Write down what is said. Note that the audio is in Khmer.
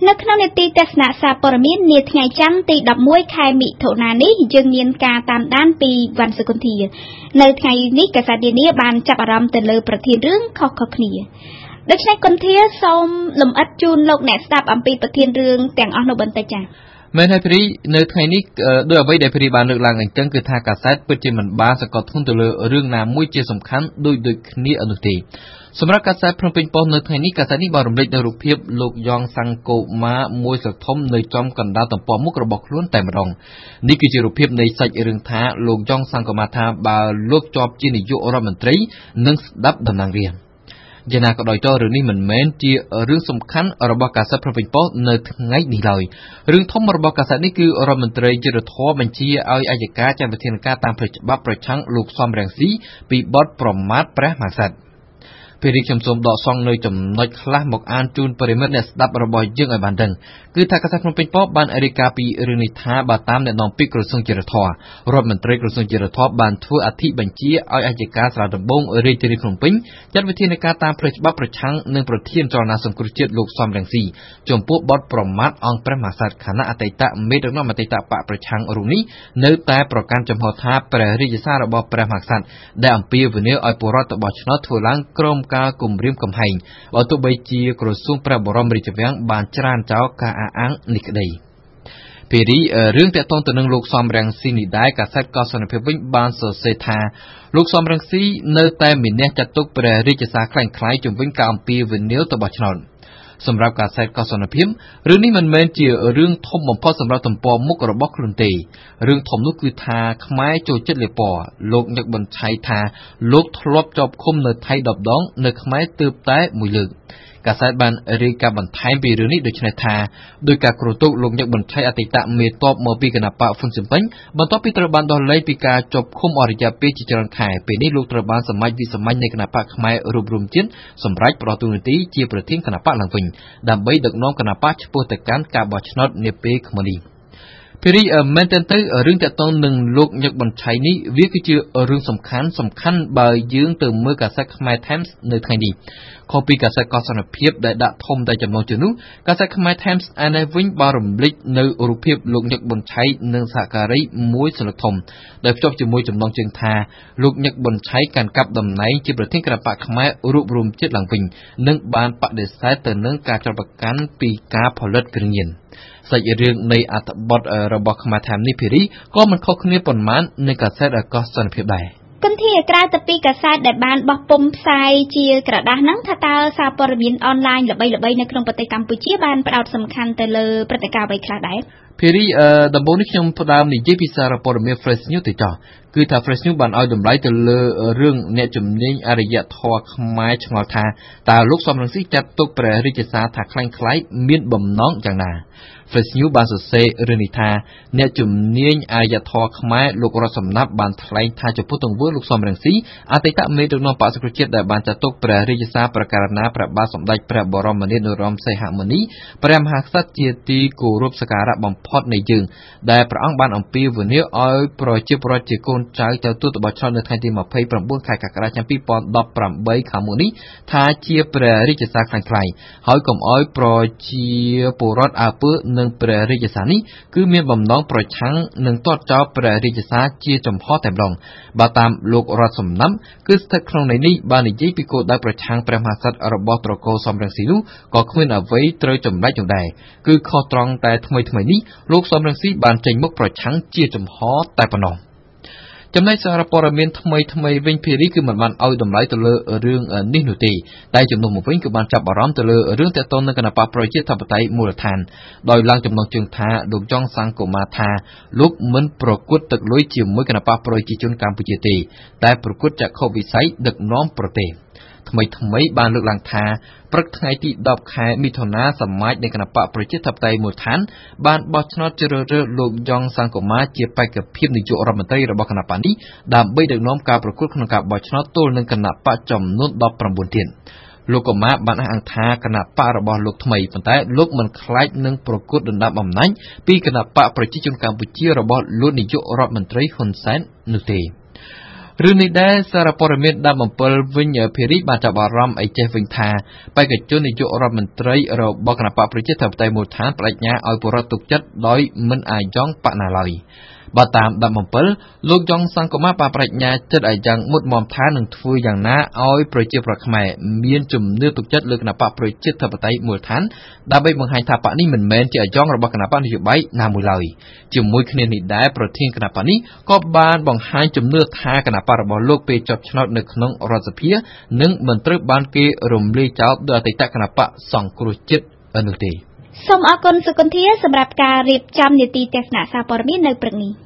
នៅក្នុងនីតិទស្សនៈសារព័ត៌មាននាថ្ងៃច័ន្ទទី11ខែមិថុនានេះយើងមានការតាមដានពីវណ្ណសុគន្ធានៅថ្ងៃនេះកាសែតនានាបានចាប់អារម្មណ៍ទៅលើប្រធានរឿងខុសៗគ្នាដូច្នេះគន្ធាសូមលំអិតជូនលោកអ្នកស្ដាប់អំពីប្រធានរឿងទាំងអស់នោះបន្តិចចា៎មែនហើយព្រីនៅថ្ងៃនេះដោយអ្វីដែលព្រីបានលើកឡើងអញ្ចឹងគឺថាកាសែតពិតជាមិនបានសង្កត់ធ្ងន់ទៅលើរឿងណាមួយជាសំខាន់ដូចគ្នានោះទេសម្រាប់កាសែតភ្នំពេញប៉ុស្តិ៍នៅថ្ងៃនេះកាសែតនេះបានរំលេចនៅរូបភាពលោកយ៉ងសាំងកូម៉ាមួយស្លឹកធំនៅចំកណ្ដាលទំព័រមុខរបស់ខ្លួនតែម្ដងនេះគឺជារូបភាពនៃសាច់រឿងថាលោកយ៉ងសាំងកូម៉ាថាបើលោកជាប់ជានាយករដ្ឋមន្ត្រីនឹងស្ដាប់តំណាងរាស្ត្រយ៉ាងណាក៏ដោយចុះរឿងនេះមិនមែនជារឿងសំខាន់របស់កាសែតភ្នំពេញប៉ុស្តិ៍នៅថ្ងៃនេះឡើយរឿងធំរបស់កាសែតនេះគឺរដ្ឋមន្ត្រីយុទ្ធភ័ពបញ្ជាឲ្យអัยការចាត់វិធានការតាមផ្លូវច្បាប់ប្រឆាំងលោកសំរងស៊ីពីបទប្រមាថព្រះមហាក្សត្រពេលនេះខ្ញុំសូមដកសង្កនៅចំណុចខ្លះមកអានជូនប្រិមិត្តអ្នកស្ដាប់របស់យើងឲ្យបានដឹងគឺថាកាសែតភ្នំពេញប៉ុស្តិ៍បានរាយការណ៍ពីរឿងនេះថាបើតាមអ្នកនាំពាក្យក្រសួងយុទ្ធភ័ពរដ្ឋមន្ត្រីក្រសួងយុទ្ធភ័ពបានធ្វើអធិបញ្ជាឲ្យអัยការស្រាវដំបងរាជធានីភ្នំពេញចាត់វិធានការតាមផ្លូវច្បាប់ប្រឆាំងនឹងប្រធានចលនាសង្គ្រោះជាតិលោកសំរងស៊ីចំពោះបទប្រមាថអង្គព្រះមហាក្សត្រខណៈអតីតមេដឹកនាំអតីតបកប្រឆាំងរូបនេះនៅតែប្រកាន់ចំហថាព្រះរាជសាររបស់ព្រះមហាក្សត្រដែលអំពាវនាវឲ្យពលរដ្ឋបោះឆ្នោតធ្វើឡើងក្រោមការគំរាមកំហែងបើទោះបីជាក្រសួងព្រះបរមរាជវាំងបានច្រានចោលការអះអាងនេះក្តីពេលនេះរឿងតាក់ទងទៅនឹងលោកសំរងស៊ីនេះដែរកាសែតកោះសន្និភាពវិញបានសរសេរថាលោកសំរងស៊ីនៅតែមានអ្នកចាត់ទុកព្រះរាជសារខ្លាំងៗជំវិញការអំពាវនាវទៅបោះឆ្នោតសម្រាប់កាសែតកោះសន្និភាពរឿងនេះមិនមែនជារឿងធំបំផុតសម្រាប់ទំព័រមុខរបស់ខ្លួនទេរឿងធំនោះគឺថាខ្មែរចូលចិត្តលេពណ៌លោកញឹកបញ្ឆៃថាលោកធ្លាប់ជាប់ឃុំនៅថៃ10ដងនៅខ្មែរទើបតែមួយលើកកាសែតបានរាយការណ៍បន្ថែមពីរឿងនេះដូចនេះថាដោយការគ្រោះទុកលោកញឹកបញ្ឆៃអតីតមេតបមកពីគណបកហ្វុនស៊ិនពេញបន្ទាប់ពីត្រូវបានដោះលែងពីការជាប់ឃុំអស់រយៈពេលជាច្រើនខែពេលនេះលោកត្រូវបានសមាជវិសាមញ្ញនៃគណបកខ្មែររួបរวมជាតិសម្រាប់ប្រតិទិនទីជាប្រធានគណបកឡើងវិញដើម្បីដឹកនាំគណបកឆ្ពោះទៅកាន់ការបោះឆ្នោតនាពេលខាងមុខនេះពីរីមែនតើរឿងតាក់ទងនឹងលោកញឹកបញ្ឆៃនេះវាគឺជារឿងសំខាន់បើយើងទៅមើលកាសែតខ្មែរ Times នៅថ្ងៃនេះខុសពីកាសែតកោះសន្និភាពដែលដាក់ធំតែចំណងជើងនោះកាសែតខ្មែរ Times ឯនេះវិញបានរំលេចនៅរូបភាពលោកញឹកបញ្ឆៃនិងសហការីមួយស្លឹកធំដែលភ្ជាប់ជាមួយចំណងជើងថាលោកញឹកបញ្ឆៃកាន់កាប់តំណែងជាប្រធានគណបកខ្មែររួបរวมជាតិឡើងវិញនិងបានបដិសេធទៅនឹងការចោទប្រកាន់ពីការផលិតគ្រឿងញៀនសាច់រឿងនៃអត្ថបទរបស់ខ្មែរ Times នេះភារីក៏មិនខុសគ្នាប៉ុន្មាននៃកាសែតកោះសន្និភាពដែរគន្ធាក្រៅទៅពីកាសែតដែលបានបោះពុម្ពផ្សាយជាក្រដាសហ្នឹងថាតើសារព័ត៌មានអនឡាញល្បីៗនៅក្នុងប្រទេសកម្ពុជាបានផ្ដោតសំខាន់ទៅលើព្រឹត្តិការណ៍អ្វីខ្លះដែរភារីដំបូងនេះខ្ញុំផ្ដើមនិយាយពីសារព័ត៌មាន Fresh News ទៅចោះគឺថា Fresh News បានឲ្យតម្លៃទៅលើរឿងអ្នកជំនាញអរិយធម៌ខ្មែរឆ្ងល់ថាតើលោកសំរងស៊ីចាត់ទុកព្រះរាជសារថាខ្លាំងខ្លាយមានបំណងយ៉ាងណា Fresh News បានសរសេររឿងនេះថាអ្នកជំនាញអរិយធម៌ខ្មែរលោករតសំណាប់បានថ្លែងថាចំពោះទង្វើលោកសំរងស៊ីអតីតមេដឹកនាំបក្សសង្គ្រោះជាតិដែលបានចាត់ទុកព្រះរាជសារប្រកាសណាព្រះបាទសម្ដេចព្រះបរមនាថនរោត្តមសីហមុនីព្រះមហាក្សត្រជាទីគោរពសក្ការៈបំផុតនៃយើងដែលព្រះអង្គបានអំពាវនាវឲ្យប្រជាពលរដ្ឋជាកូនចៅទៅទូតបោះឆ្នោតនៅថ្ងៃទី29ខែកក្កដាឆ្នាំ2018ខាងមុខនេះថាជាព្រះរាជសារខ្លាំងខ្លាយហើយកុំឲ្យប្រជាពលរដ្ឋអើពើនឹងព្រះរាជសារនេះគឺមានបំណងប្រឆាំងនឹងទាត់ចោលព្រះរាជសារជាចំហតែម្ដងបើតាមលោករដ្ឋសំណាំគឺស្ថិតក្នុងន័យនេះបាននិយាយពីគោលដៅប្រឆាំងព្រះមហាក្សត្ររបស់ត្រកូលសំរងស៊ីនោះក៏គ្មានអ្វីត្រូវចម្លែកនោះដែរគឺខុសត្រង់តែថ្មីនេះលោកសំរងស៊ីបានចេញមុខប្រឆាំងជាចំហតែប៉ុណ្ណោះចំណែកសារព័ត៌មានថ្មីវិញភារីគឺមិនបានឲ្យតម្លៃទៅលើរឿងនេះនោះទេតែចំនួនមកវិញគឺបានចាប់អារម្មណ៍ទៅលើរឿងតាក់ទងនឹងគណបកប្រជាធិបតេយ្យមូលដ្ឋានដោយឡើងចំណងជើងថាលោកយ៉ងសាំងកូម៉ាថាលោកមិនប្រកួតទឹកលុយជាមួយគណបកប្រជាជនកម្ពុជាទេតែប្រកួតចក្ខុវិស័យដឹកនាំប្រទេសថ្មីបានលើកឡើងថាព្រឹកថ្ងៃទី10ខែមិថុនាសមាជនៃគណបកប្រជាធិបតេយ្យមូលដ្ឋានបានបោះឆ្នោតជ្រើសរើសលោកយ៉ងសាំងកូម៉ាជាបេក្ខភាពនាយករដ្ឋមន្ត្រីរបស់គណបកនេះដើម្បីដឹកនាំការប្រកួតក្នុងការបោះឆ្នោតទល់នឹងគណបកចំនួន19ទៀតលោកកូម៉ាបានអះអាងថាគណបករបស់លោកថ្មីប៉ុន្តែលោកមិនខ្លាចនឹងប្រកួតដណ្ដើមអំណាចពីគណបកប្រជាជនកម្ពុជារបស់លោកនាយករដ្ឋមន្ត្រីហ៊ុនសែននោះទេរឿងនេះដែរសារព័ត៌មានដាប់7វិញភារីបានចាប់អារម្មណ៍អីចេះវិញថាបេក្ខជននាយករដ្ឋមន្ត្រីរបស់គណៈបកប្រជាធិបតេយ្យមូលដ្ឋានបដិញ្ញាឲ្យពលរដ្ឋទុកចិត្តដោយមិនអាយ៉ងបកណាឡើយបើតាមដាប់7លោកយ៉ងសង្គមាបានបដិញ្ញាចិត្តឲ្យយ៉ាងមុតមមថានឹងធ្វើយ៉ាងណាឲ្យប្រជាប្រដ្ឋខ្មែរមានជំនឿទុកចិត្តលើគណៈបកប្រជាធិបតេយ្យមូលដ្ឋានដើម្បីបង្ហាញថាបកនេះមិនមែនជាអាយ៉ងរបស់គណៈបកនយោបាយណាមួយឡើយជាមួយគ្នានេះដែរប្រធានគណៈបកនេះក៏បានបង្ហាញជំនឿថាគណៈបករបស់លោកពេលជាប់ឆ្នោតនៅក្នុងរដ្ឋសភានឹងមិនត្រូវបានគេរំលាយចោលដោយអតីតគណៈបកសង្គ្រោះជាតិនោះទេសូមអរគុណសុគន្ធាសម្រាប់ការរៀបចំនីតិទស្សនៈសារព័ត៌មាននៅព្រឹកនេះ